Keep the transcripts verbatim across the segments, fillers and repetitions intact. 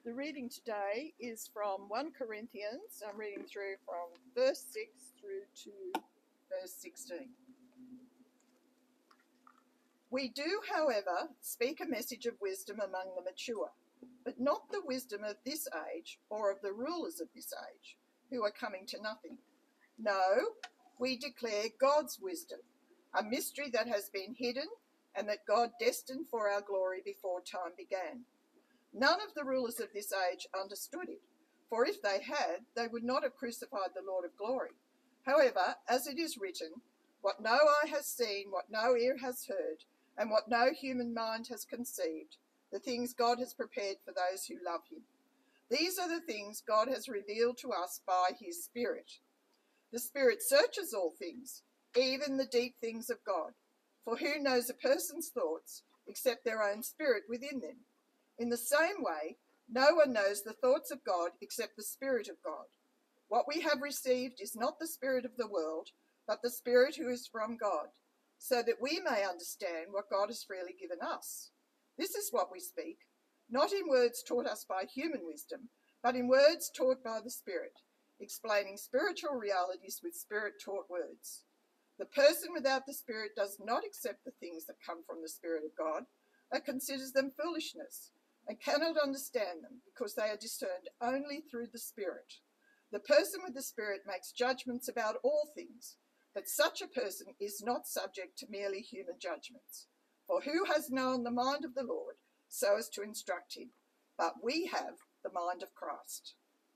The reading today is from First Corinthians. I'm reading through from verse six through to verse sixteen. We do, however, speak a message of wisdom among the mature, but not the wisdom of this age or of the rulers of this age, who are coming to nothing. No, we declare God's wisdom, a mystery that has been hidden and that God destined for our glory before time began. None of the rulers of this age understood it, for if they had, they would not have crucified the Lord of glory. However, as it is written, what no eye has seen, what no ear has heard, and what no human mind has conceived, the things God has prepared for those who love him. These are the things God has revealed to us by his Spirit. The Spirit searches all things, even the deep things of God. For who knows a person's thoughts except their own spirit within them? In the same way, no one knows the thoughts of God except the Spirit of God. What we have received is not the spirit of the world, but the Spirit who is from God, so that we may understand what God has freely given us. This is what we speak, not in words taught us by human wisdom, but in words taught by the Spirit, explaining spiritual realities with Spirit-taught words. The person without the Spirit does not accept the things that come from the Spirit of God, but considers them foolishness, and cannot understand them, because they are discerned only through the Spirit. The person with the Spirit makes judgments about all things, but such a person is not subject to merely human judgments. For who has known the mind of the Lord so as to instruct him? But we have the mind of Christ.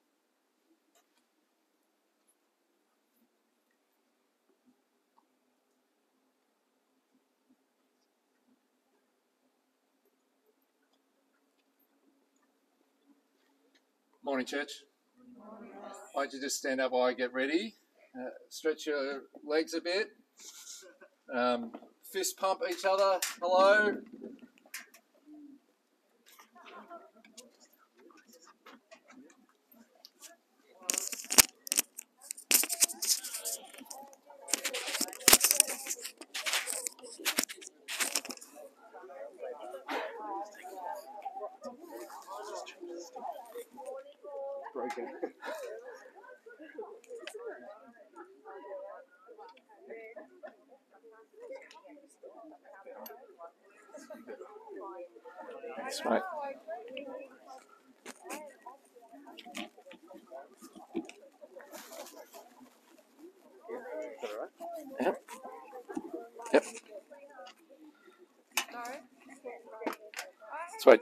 Morning, church. Why don't you just stand up while I get ready? Uh, stretch your legs a bit. Um, fist pump each other. Hello. Broken. That's right. Yep. Yep. Sweet.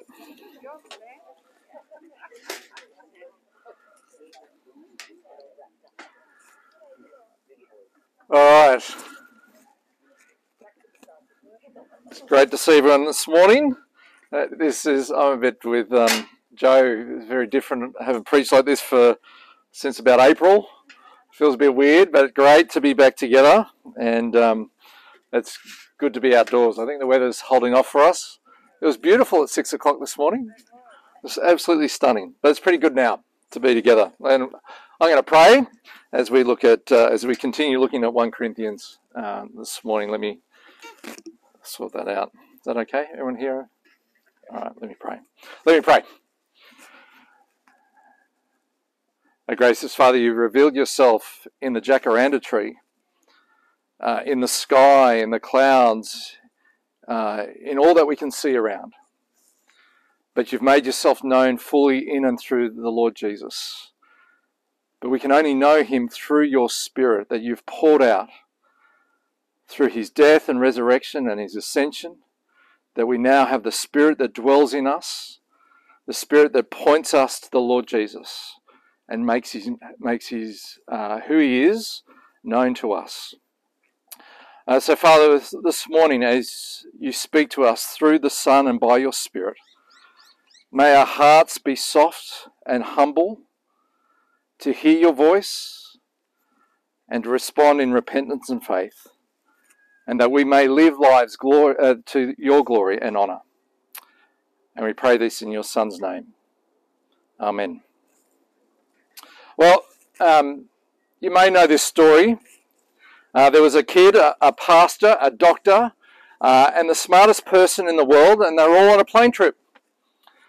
All right. It's great to see everyone this morning. Uh, this is, I'm a bit with um, Joe. It's very different. I haven't preached like this for since about April. Feels a bit weird, but great to be back together. And um, it's good to be outdoors. I think the weather's holding off for us. It was beautiful at six o'clock this morning. It was absolutely stunning. But it's pretty good now to be together. And I'm going to pray as we look at, uh, as we continue looking at First Corinthians uh, this morning. Let me sort that out. Is that okay? Everyone here? All right, let me pray. Let me pray. Oh, gracious Father, you've revealed yourself in the jacaranda tree, uh, in the sky, in the clouds, uh, in all that we can see around. But you've made yourself known fully in and through the Lord Jesus. But we can only know him through your Spirit that you've poured out through his death and resurrection and his ascension, that we now have the Spirit that dwells in us, the Spirit that points us to the Lord Jesus and makes his, makes his uh, who he is known to us. Uh, so, Father, this morning, as you speak to us through the Son and by your Spirit, may our hearts be soft and humble to hear your voice and to respond in repentance and faith, and that we may live lives glory, uh, to your glory and honour. And we pray this in your Son's name. Amen. Well, um, you may know this story. Uh, there was a kid, a, a pastor, a doctor, uh, and the smartest person in the world, and they were all on a plane trip.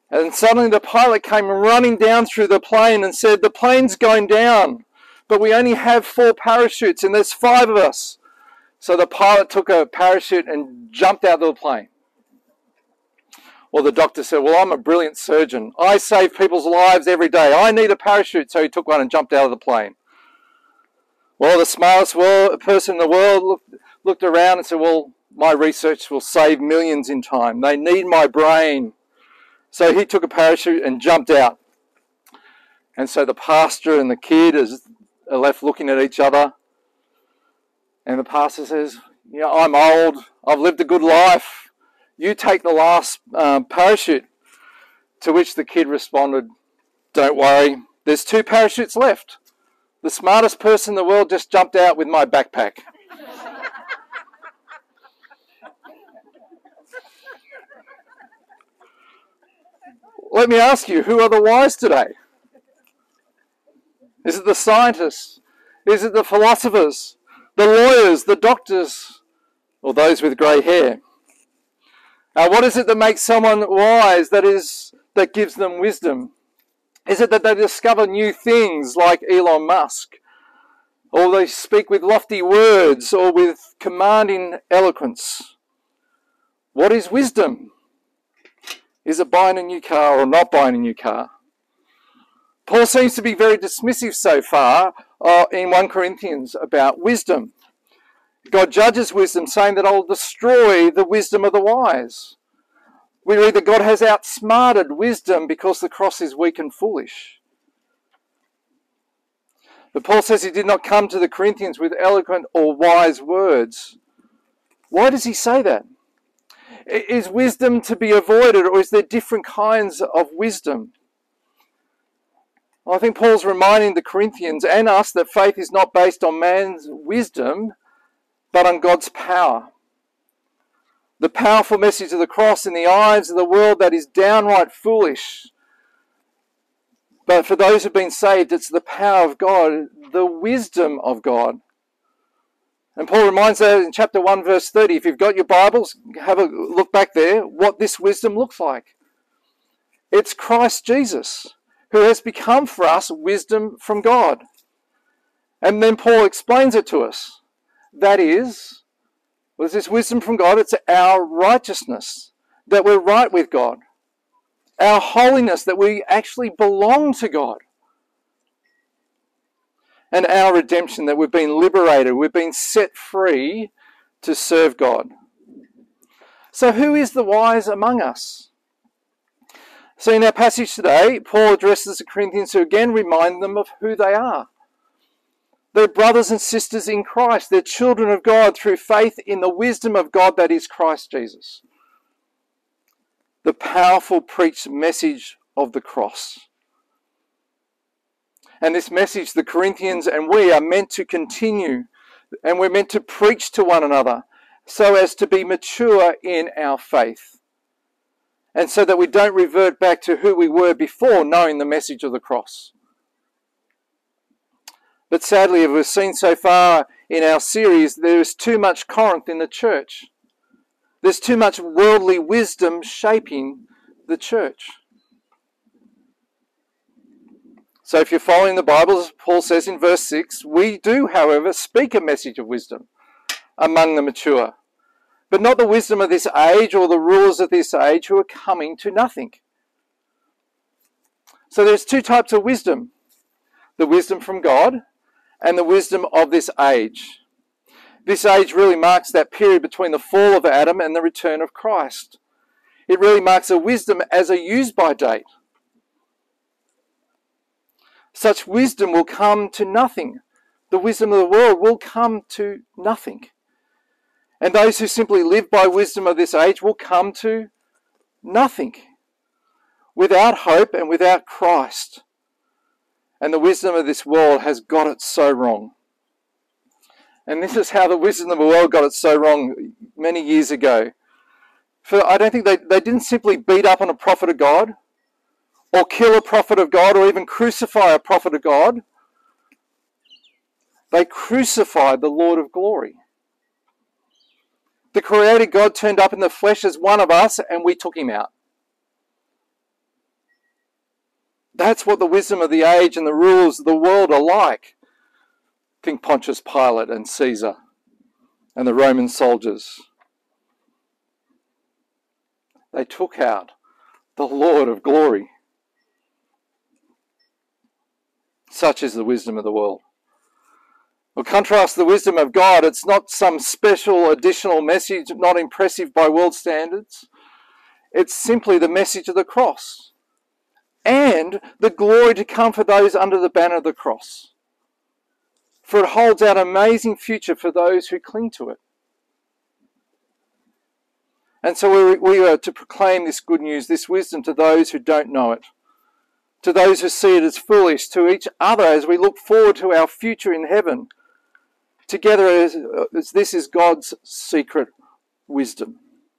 And suddenly the pilot came running down through the plane and said, the plane's going down, but we only have four parachutes and there's five of us. So the pilot took a parachute and jumped out of the plane. Well, the doctor said, well, I'm a brilliant surgeon. I save people's lives every day. I need a parachute. So he took one and jumped out of the plane. Well, the smartest world, person in the world looked, looked around and said, well, my research will save millions in time. They need my brain. So he took a parachute and jumped out. And so the pastor and the kid are left looking at each other. And the pastor says, you know, I'm old. I've lived a good life. You take the last um, parachute. To which the kid responded, don't worry, there's two parachutes left. The smartest person in the world just jumped out with my backpack. Let me ask you, who are the wise today? Is it the scientists? Is it the philosophers? The lawyers? The doctors? Or those with grey hair? Uh, what is it that makes someone wise, that is, that gives them wisdom? Is it that they discover new things like Elon Musk? Or they speak with lofty words or with commanding eloquence? What is wisdom? Is it buying a new car or not buying a new car? Paul seems to be very dismissive so far uh, in First Corinthians about wisdom. God judges wisdom, saying that I will destroy the wisdom of the wise. We read that God has outsmarted wisdom because the cross is weak and foolish. But Paul says he did not come to the Corinthians with eloquent or wise words. Why does he say that? Is wisdom to be avoided, or is there different kinds of wisdom? Well, I think Paul's reminding the Corinthians and us that faith is not based on man's wisdom, but on God's power. The powerful message of the cross in the eyes of the world that is downright foolish. But for those who have been saved, it's the power of God, the wisdom of God. And Paul reminds us in chapter one, verse thirty, if you've got your Bibles, have a look back there, what this wisdom looks like. It's Christ Jesus, who has become for us wisdom from God. And then Paul explains it to us. That is, was this wisdom from God? It's our righteousness, that we're right with God. Our holiness, that we actually belong to God. And our redemption, that we've been liberated, we've been set free to serve God. So who is the wise among us? So in our passage today, Paul addresses the Corinthians who again remind them of who they are. They're brothers and sisters in Christ. They're children of God through faith in the wisdom of God that is Christ Jesus. The powerful preached message of the cross. And this message, the Corinthians and we are meant to continue, and we're meant to preach to one another so as to be mature in our faith. And so that we don't revert back to who we were before knowing the message of the cross. But sadly, as we've seen so far in our series, there is too much Corinth in the church. There's too much worldly wisdom shaping the church. So if you're following the Bible, as Paul says in verse six, we do, however, speak a message of wisdom among the mature, but not the wisdom of this age or the rulers of this age who are coming to nothing. So there's two types of wisdom, the wisdom from God and the wisdom of this age. This age really marks that period between the fall of Adam and the return of Christ. It really marks a wisdom as a use-by date. Such wisdom will come to nothing. The wisdom of the world will come to nothing. And those who simply live by wisdom of this age will come to nothing. Without hope and without Christ. And the wisdom of this world has got it so wrong. And this is how the wisdom of the world got it so wrong many years ago. For I don't think they, they didn't simply beat up on a prophet of God, or kill a prophet of God, or even crucify a prophet of God. They crucified the Lord of glory. The created God turned up in the flesh as one of us, and we took him out. That's what the wisdom of the age and the rulers of the world are like. Think Pontius Pilate and Caesar and the Roman soldiers. They took out the Lord of glory. Such is the wisdom of the world. Well, contrast the wisdom of God. It's not some special additional message, not impressive by world standards. It's simply the message of the cross and the glory to come for those under the banner of the cross. For it holds out an amazing future for those who cling to it. And so we, we are to proclaim this good news, this wisdom to those who don't know it, to those who see it as foolish, to each other as we look forward to our future in heaven, together as, as this is God's secret wisdom.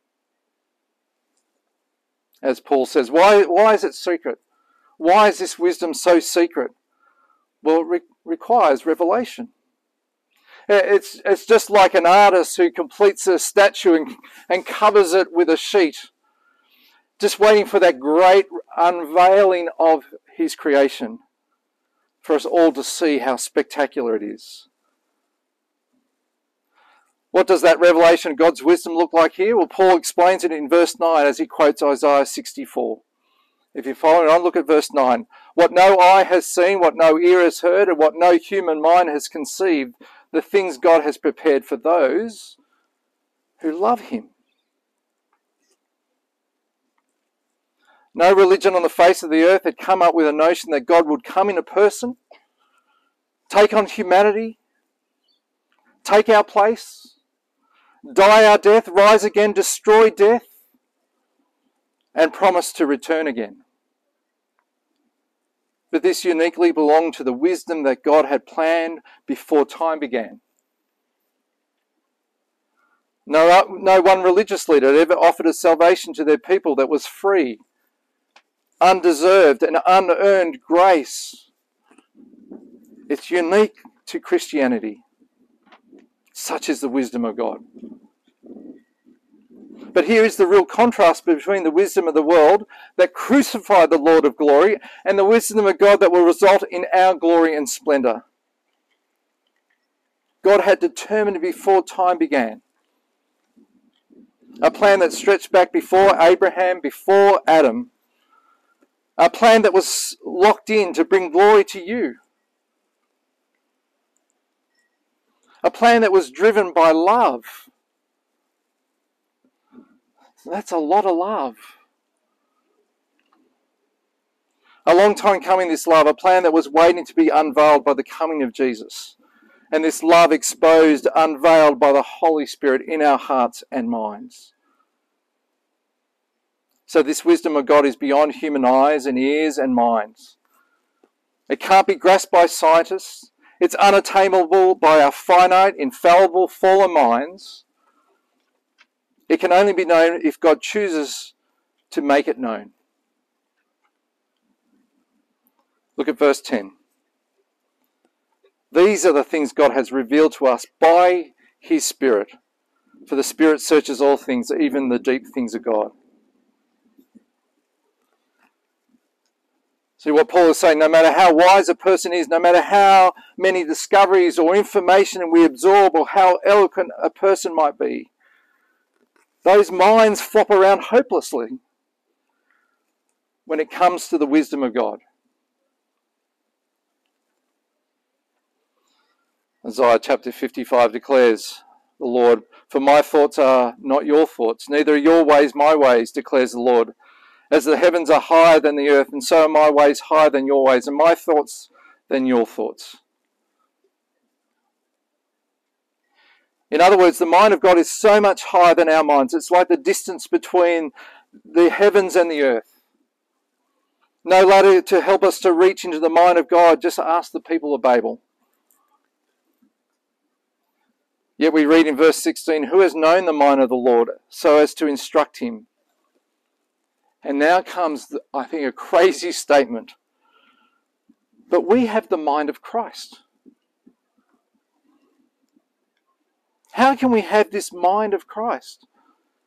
As Paul says, why, why is it secret? Why is this wisdom so secret? Well, it re- requires revelation. It's, it's just like an artist who completes a statue and, and covers it with a sheet, just waiting for that great unveiling of his creation, for us all to see how spectacular it is. What does that revelation of God's wisdom look like here? Well, Paul explains it in verse nine as he quotes Isaiah sixty-four. If you're following on, look at verse nine. What no eye has seen, what no ear has heard, and what no human mind has conceived, the things God has prepared for those who love him. No religion on the face of the earth had come up with a notion that God would come in a person, take on humanity, take our place, die our death, rise again, destroy death, and promise to return again. But this uniquely belonged to the wisdom that God had planned before time began. No, no one religious leader had ever offered a salvation to their people that was free, undeserved, and unearned grace. It's unique to Christianity. Such is the wisdom of God. But here is the real contrast between the wisdom of the world that crucified the Lord of glory and the wisdom of God that will result in our glory and splendour. God had determined before time began a plan that stretched back before Abraham, before Adam, a plan that was locked in to bring glory to you, a plan that was driven by love. That's a lot of love. A long time coming, this love, a plan that was waiting to be unveiled by the coming of Jesus. And this love exposed, unveiled by the Holy Spirit in our hearts and minds. So this wisdom of God is beyond human eyes and ears and minds. It can't be grasped by scientists. It's unattainable by our finite, infallible, fallen minds. It can only be known if God chooses to make it known. Look at verse ten. These are the things God has revealed to us by his Spirit. For the Spirit searches all things, even the deep things of God. See what Paul is saying, no matter how wise a person is, no matter how many discoveries or information we absorb or how eloquent a person might be, those minds flop around hopelessly when it comes to the wisdom of God. Isaiah chapter fifty-five declares, the Lord, for my thoughts are not your thoughts, neither are your ways my ways, declares the Lord. As the heavens are higher than the earth, and so are my ways higher than your ways, and my thoughts than your thoughts. In other words, the mind of God is so much higher than our minds. It's like the distance between the heavens and the earth. No ladder to help us to reach into the mind of God. Just ask the people of Babel. Yet we read in verse sixteen, who has known the mind of the Lord so as to instruct him? And now comes, I think, a crazy statement. But we have the mind of Christ. How can we have this mind of Christ?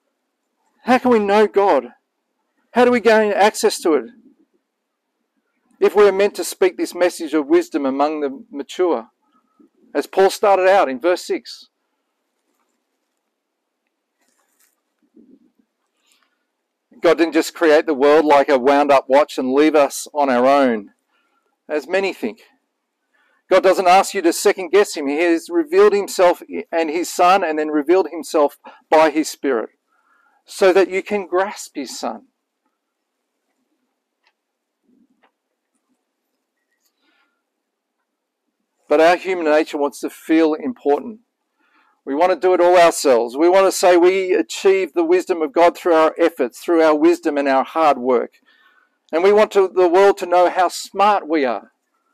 How can we know God? How do we gain access to it? If we're meant to speak this message of wisdom among the mature, as Paul started out in verse six. God didn't just create the world like a wound-up watch and leave us on our own, as many think. God doesn't ask you to second-guess him. He has revealed himself and his Son, and then revealed himself by his Spirit, so that you can grasp his Son. But our human nature wants to feel important. We want to do it all ourselves. We want to say we achieve the wisdom of God through our efforts, through our wisdom and our hard work. And we want to, the world to know how smart we are.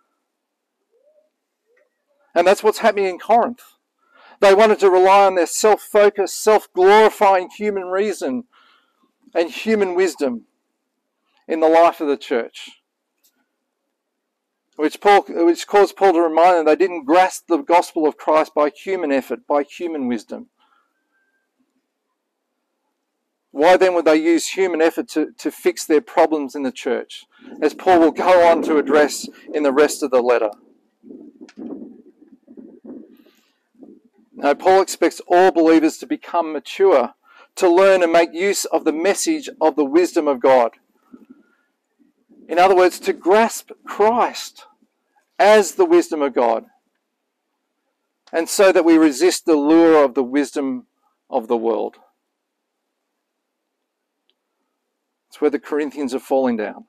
And that's what's happening in Corinth. They wanted to rely on their self-focused, self-glorifying human reason and human wisdom in the life of the church. Which, Paul, which caused Paul to remind them they didn't grasp the gospel of Christ by human effort, by human wisdom. Why then would they use human effort to, to fix their problems in the church? As Paul will go on to address in the rest of the letter. Now, Paul expects all believers to become mature, to learn and make use of the message of the wisdom of God. In other words, to grasp Christ as the wisdom of God, and so that we resist the lure of the wisdom of the world. It's where the Corinthians are falling down.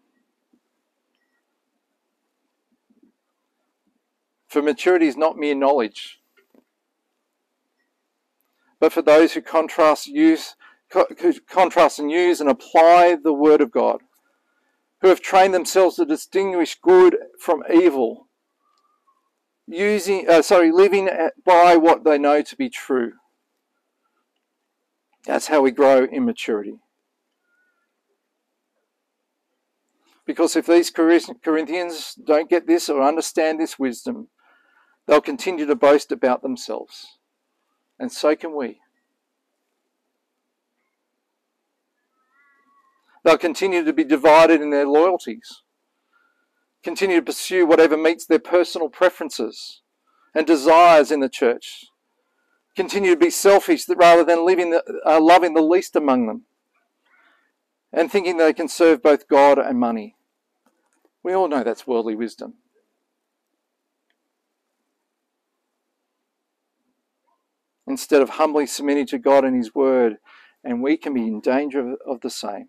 For maturity is not mere knowledge, but for those who contrast, use, who contrast and use and apply the word of God, who have trained themselves to distinguish good from evil, using, uh, sorry, living by what they know to be true. That's how we grow in maturity. Because if these Corinthians don't get this or understand this wisdom, they'll continue to boast about themselves. And so can we. They'll continue to be divided in their loyalties, continue to pursue whatever meets their personal preferences and desires in the church, continue to be selfish rather than living the, uh, loving the least among them, and thinking they can serve both God and money. We all know that's worldly wisdom. Instead of humbly submitting to God and his word, and we can be in danger of, of the same.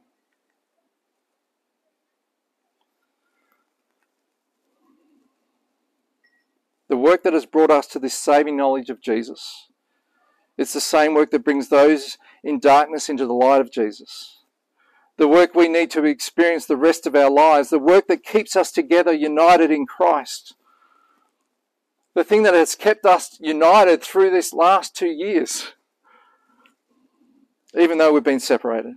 The work that has brought us to this saving knowledge of Jesus, it's the same work that brings those in darkness into the light of Jesus. The work we need to experience the rest of our lives, the work that keeps us together united in Christ. The thing that has kept us united through this last two years, even though we've been separated.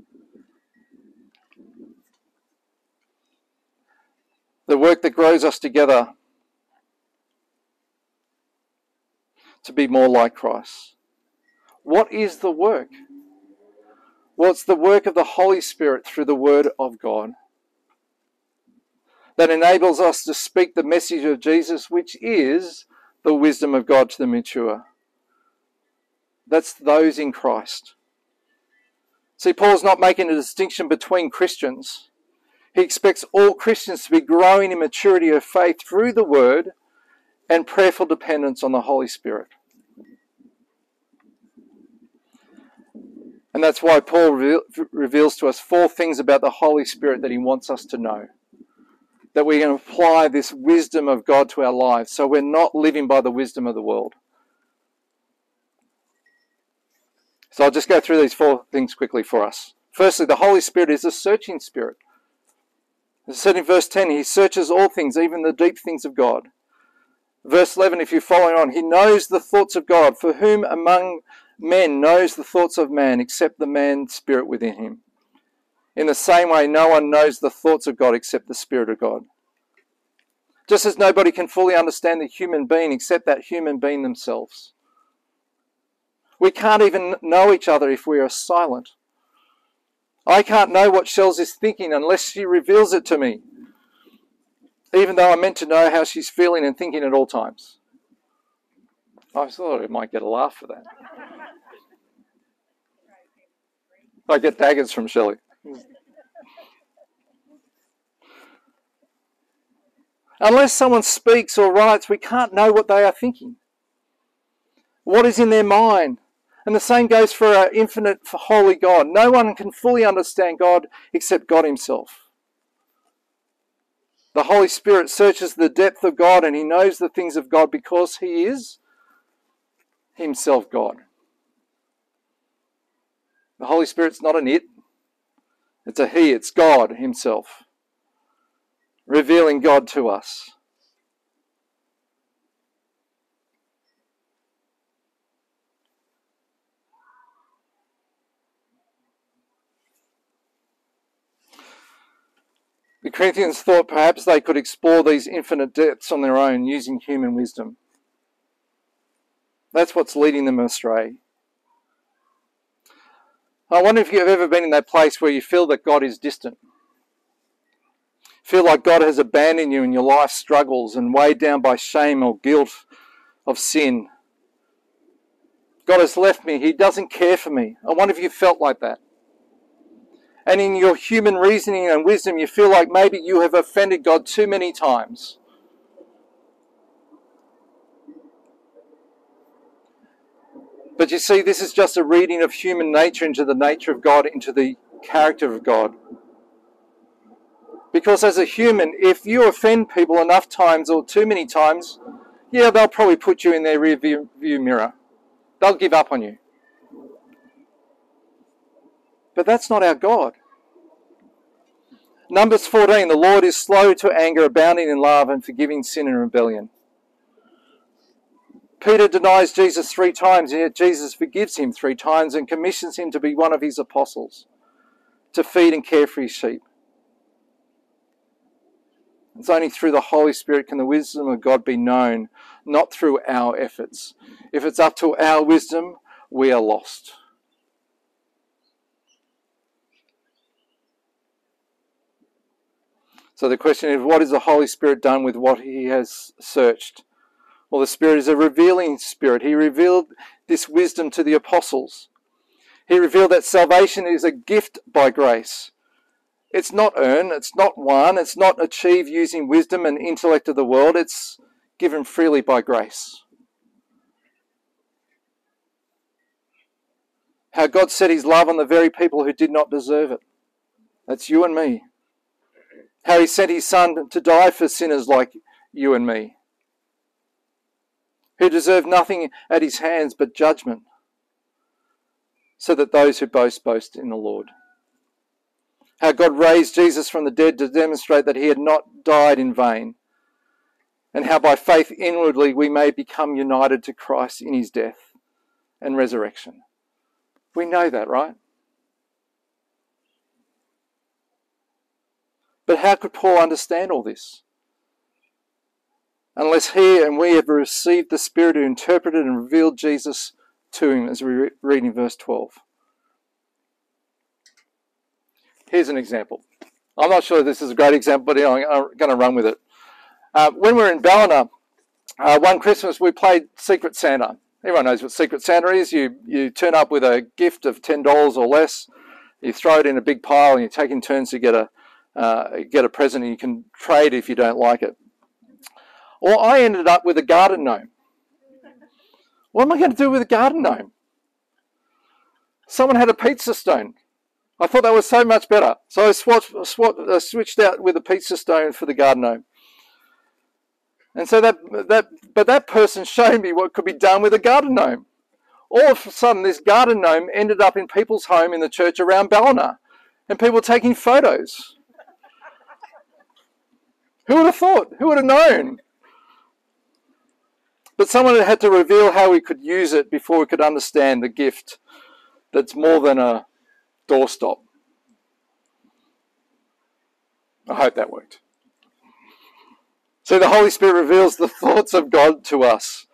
The work that grows us together to be more like Christ. What is the work? Well, it's the work of the Holy Spirit through the Word of God that enables us to speak the message of Jesus, which is the wisdom of God to the mature. That's those in Christ. See, Paul's not making a distinction between Christians. He expects all Christians to be growing in maturity of faith through the Word and prayerful dependence on the Holy Spirit. And that's why Paul re- reveals to us four things about the Holy Spirit that he wants us to know. That we can apply this wisdom of God to our lives, so we're not living by the wisdom of the world. So I'll just go through these four things quickly for us. Firstly, the Holy Spirit is a searching spirit. As I said in verse ten, he searches all things, even the deep things of God. Verse eleven, if you're following on, he knows the thoughts of God. For whom among men knows the thoughts of man except the man's spirit within him? In the same way, no one knows the thoughts of God except the Spirit of God. Just as nobody can fully understand the human being except that human being themselves. We can't even know each other if we are silent. I can't know what Shells is thinking unless she reveals it to me. even though I'm meant to know how she's feeling and thinking at all times. I thought I might get a laugh for that. I get daggers from Shelley. Unless someone speaks or writes, we can't know what they are thinking, what is in their mind. And the same goes for our infinite, holy God. No one can fully understand God except God himself. The Holy Spirit searches the depth of God, and he knows the things of God because he is himself God. The Holy Spirit's not an it, it's a he, it's God himself, revealing God to us. The Corinthians thought perhaps they could explore these infinite depths on their own using human wisdom. That's what's leading them astray. I wonder if you've ever been in that place where you feel that God is distant. Feel like God has abandoned you in your life struggles and weighed down by shame or guilt of sin. God has left me. He doesn't care for me. I wonder if you felt like that. And in your human reasoning and wisdom, you feel like maybe you have offended God too many times. But you see, this is just a reading of human nature into the nature of God, into the character of God. Because as a human, if you offend people enough times or too many times, yeah, they'll probably put you in their rear view mirror. They'll give up on you. But that's not our God. Numbers fourteen, the Lord is slow to anger, abounding in love, and forgiving sin and rebellion. Peter denies Jesus three times, and yet Jesus forgives him three times and commissions him to be one of his apostles, to feed and care for his sheep. It's only through the Holy Spirit can the wisdom of God be known, not through our efforts. If it's up to our wisdom, we are lost. So the question is, what has the Holy Spirit done with what he has searched? Well, the Spirit is a revealing Spirit. He revealed this wisdom to the apostles. He revealed that salvation is a gift by grace. It's not earned, it's not won, it's not achieved using wisdom and intellect of the world. It's given freely by grace. How God set his love on the very people who did not deserve it. That's you and me. How he sent his Son to die for sinners like you and me, who deserve nothing at his hands but judgment, so that those who boast, boast in the Lord. How God raised Jesus from the dead to demonstrate that he had not died in vain, and how by faith inwardly we may become united to Christ in his death and resurrection. We know that, right? But how could Paul understand all this? Unless he and we have received the Spirit who interpreted and revealed Jesus to him, as we read in verse twelve. Here's an example. I'm not sure this is a great example, but I'm going to run with it. Uh, when we were in Ballina, uh, one Christmas we played Secret Santa. Everyone knows what Secret Santa is. You, you turn up with a gift of ten dollars or less, you throw it in a big pile, and you take in turns to get a Uh, get a present, and you can trade if you don't like it. Or I ended up with a garden gnome. What am I going to do with a garden gnome? Someone had a pizza stone. I thought that was so much better. So I swatched, swat, uh, switched out with a pizza stone for the garden gnome. And so that, that, but that person showed me what could be done with a garden gnome. All of a sudden, this garden gnome ended up in people's home in the church around Ballina, and people taking photos. Who would have thought? Who would have known? But someone had to reveal how we could use it before we could understand the gift that's more than a doorstop. I hope that worked. So the Holy Spirit reveals the thoughts of God to us.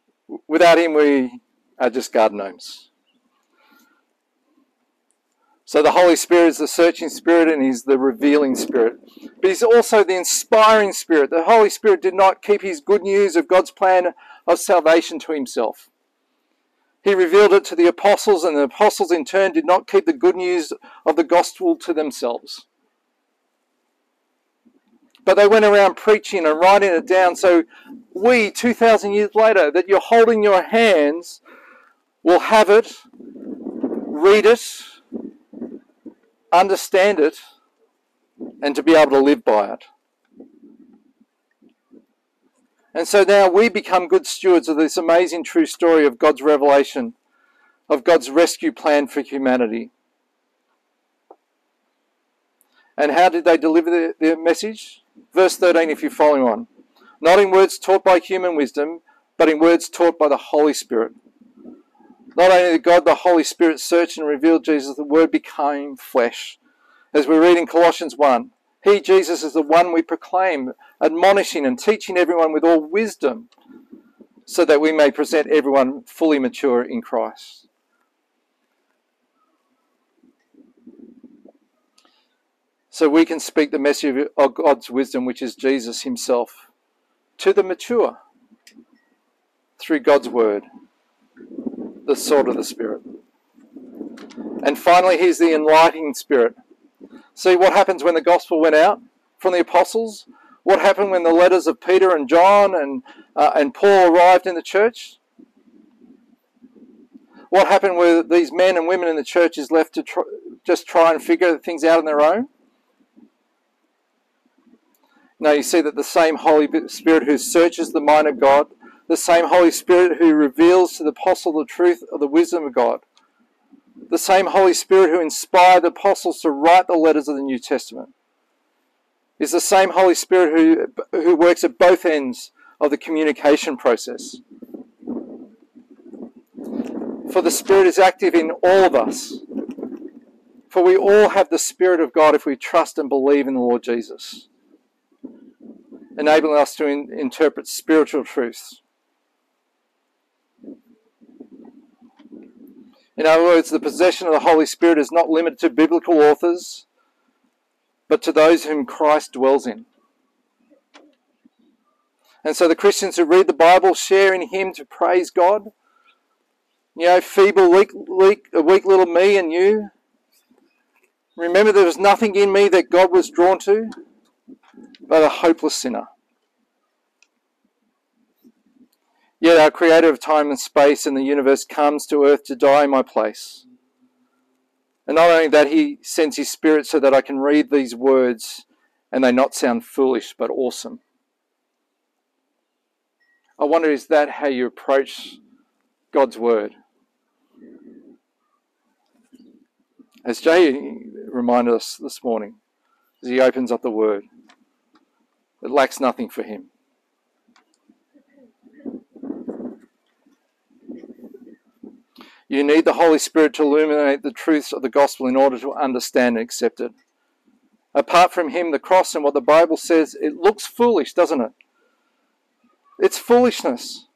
Without him, we are just garden gnomes. So the Holy Spirit is the searching Spirit and He's the revealing Spirit. But He's also the inspiring Spirit. The Holy Spirit did not keep His good news of God's plan of salvation to Himself. He revealed it to the apostles, and the apostles in turn did not keep the good news of the gospel to themselves. But they went around preaching and writing it down. So we, two thousand years later, that you're holding your hands, will have it, read it, understand it, and to be able to live by it. And so now we become good stewards of this amazing true story of God's revelation, of God's rescue plan for humanity. And how did they deliver their, their message? Verse thirteen, if you're following on. Not in words taught by human wisdom, but in words taught by the Holy Spirit. Not only did God the Holy Spirit search and reveal Jesus, the Word became flesh. As we read in Colossians one, He, Jesus, is the one we proclaim, admonishing and teaching everyone with all wisdom, so that we may present everyone fully mature in Christ. So we can speak the message of God's wisdom, which is Jesus Himself, to the mature through God's Word, the sword of the Spirit. And finally, He's the enlightening Spirit. See what happens when the gospel went out from the apostles? What happened when the letters of Peter and John and, uh, and Paul arrived in the church? What happened where these men and women in the church is left to try, just try and figure things out on their own? No, you see that the same Holy Spirit who searches the mind of God, the same Holy Spirit who reveals to the apostle the truth of the wisdom of God, the same Holy Spirit who inspired the apostles to write the letters of the New Testament, is the same Holy Spirit who, who works at both ends of the communication process. For the Spirit is active in all of us. For we all have the Spirit of God if we trust and believe in the Lord Jesus, enabling us to in, interpret spiritual truths. In other words, the possession of the Holy Spirit is not limited to biblical authors, but to those whom Christ dwells in. And so the Christians who read the Bible share in Him to praise God. You know, feeble, weak, weak, weak little me and you. Remember, there was nothing in me that God was drawn to, but a hopeless sinner. Yet our Creator of time and space and the universe comes to earth to die in my place. And not only that, He sends His Spirit so that I can read these words and they not sound foolish but awesome. I wonder, is that how you approach God's Word? As Jay reminded us this morning, as he opens up the Word, it lacks nothing for him. You need the Holy Spirit to illuminate the truths of the gospel in order to understand and accept it. Apart from Him, the cross and what the Bible says, it looks foolish, doesn't it? It's foolishness.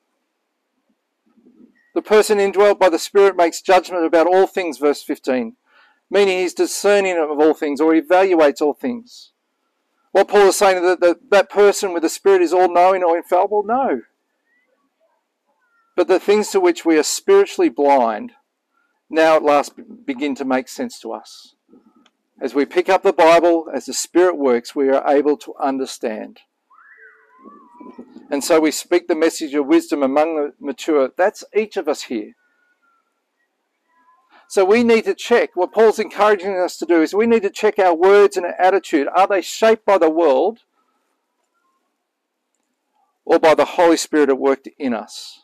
The person indwelt by the Spirit makes judgment about all things, verse fifteen, meaning he's discerning of all things or evaluates all things. What Paul is saying, that that, that person with the Spirit is all-knowing or infallible? No. But the things to which we are spiritually blind now at last begin to make sense to us. As we pick up the Bible, as the Spirit works, we are able to understand. And so we speak the message of wisdom among the mature. That's each of us here. So we need to check, what Paul's encouraging us to do is we need to check our words and our attitude. Are they shaped by the world or by the Holy Spirit at work in us?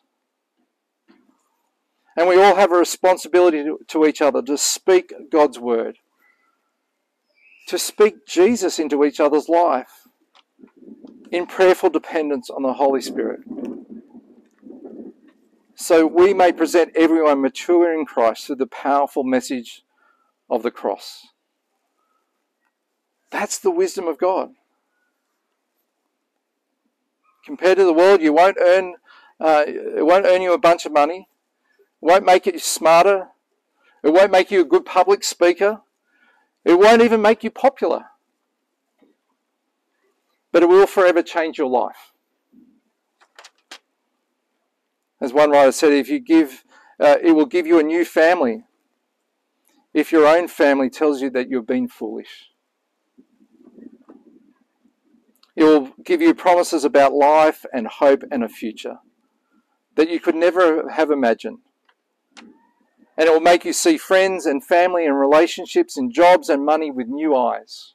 And we all have a responsibility to, to each other to speak God's word, to speak Jesus into each other's life in prayerful dependence on the Holy Spirit, so we may present everyone mature in Christ through the powerful message of the cross. That's the wisdom of God. Compared to the world, you won't earn, uh, it won't earn you a bunch of money. It won't make you smarter. It won't make you a good public speaker. It won't even make you popular. But it will forever change your life. As one writer said, if you give, uh, it will give you a new family if your own family tells you that you've been foolish. It will give you promises about life and hope and a future that you could never have imagined. And it will make you see friends and family and relationships and jobs and money with new eyes.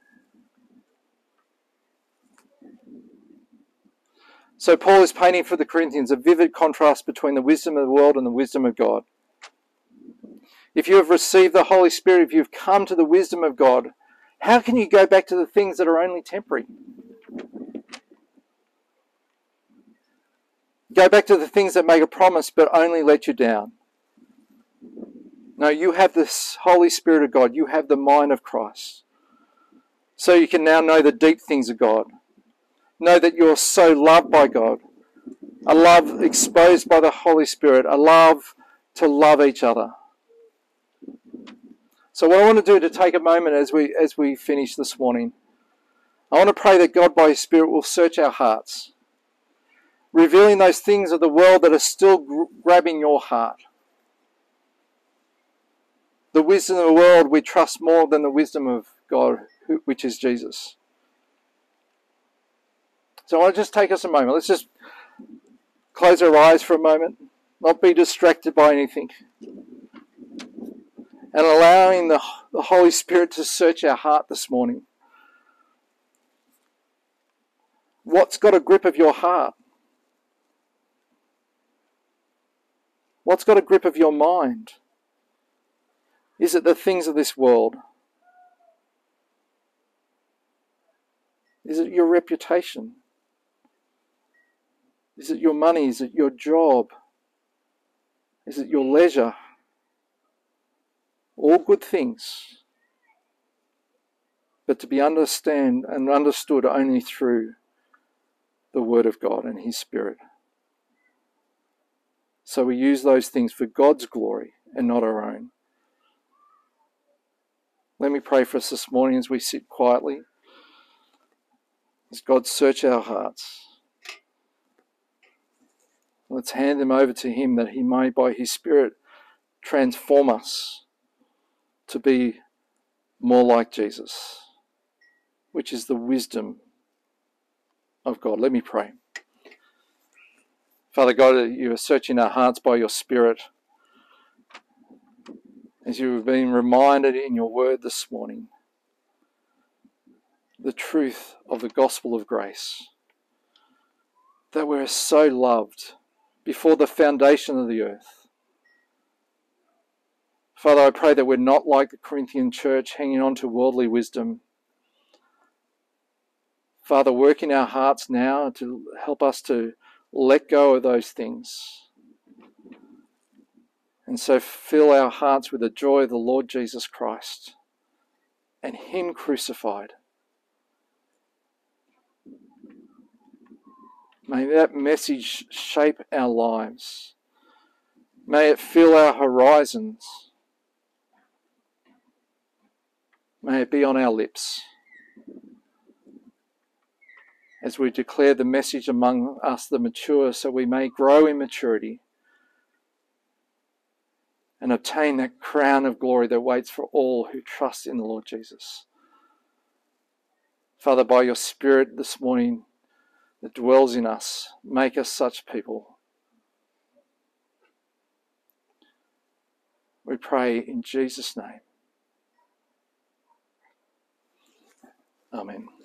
So Paul is painting for the Corinthians a vivid contrast between the wisdom of the world and the wisdom of God. If you have received the Holy Spirit, if you've come to the wisdom of God, how can you go back to the things that are only temporary? Go back to the things that make a promise but only let you down. No, you have this Holy Spirit of God. You have the mind of Christ. So you can now know the deep things of God. Know that you're so loved by God. A love exposed by the Holy Spirit. A love to love each other. So what I want to do to take a moment as we as we finish this morning, I want to pray that God by His Spirit will search our hearts, revealing those things of the world that are still gr- grabbing your heart. The wisdom of the world we trust more than the wisdom of God, which is Jesus. So I want to just take us a moment. Let's just close our eyes for a moment, not be distracted by anything, and allowing the, the Holy Spirit to search our heart this morning. What's got a grip of your heart? What's got a grip of your mind? Is it the things of this world? Is it your reputation? Is it your money? Is it your job? Is it your leisure? All good things, but to be understand and understood only through the Word of God and His Spirit. So we use those things for God's glory and not our own. Let me pray for us this morning as we sit quietly. As God search our hearts. Let's hand them over to Him that He may by His Spirit transform us to be more like Jesus, which is the wisdom of God. Let me pray. Father God, you are searching our hearts by your Spirit. As you have been reminded in your word this morning, the truth of the gospel of grace, that we're so loved before the foundation of the earth. Father, I pray that we're not like the Corinthian church hanging on to worldly wisdom. Father, work in our hearts now to help us to let go of those things. And so fill our hearts with the joy of the Lord Jesus Christ and Him crucified. May that message shape our lives. May it fill our horizons. May it be on our lips as we declare the message among us, the mature, so we may grow in maturity and obtain that crown of glory that waits for all who trust in the Lord Jesus. Father, by your Spirit this morning that dwells in us, make us such people. We pray in Jesus' name. Amen.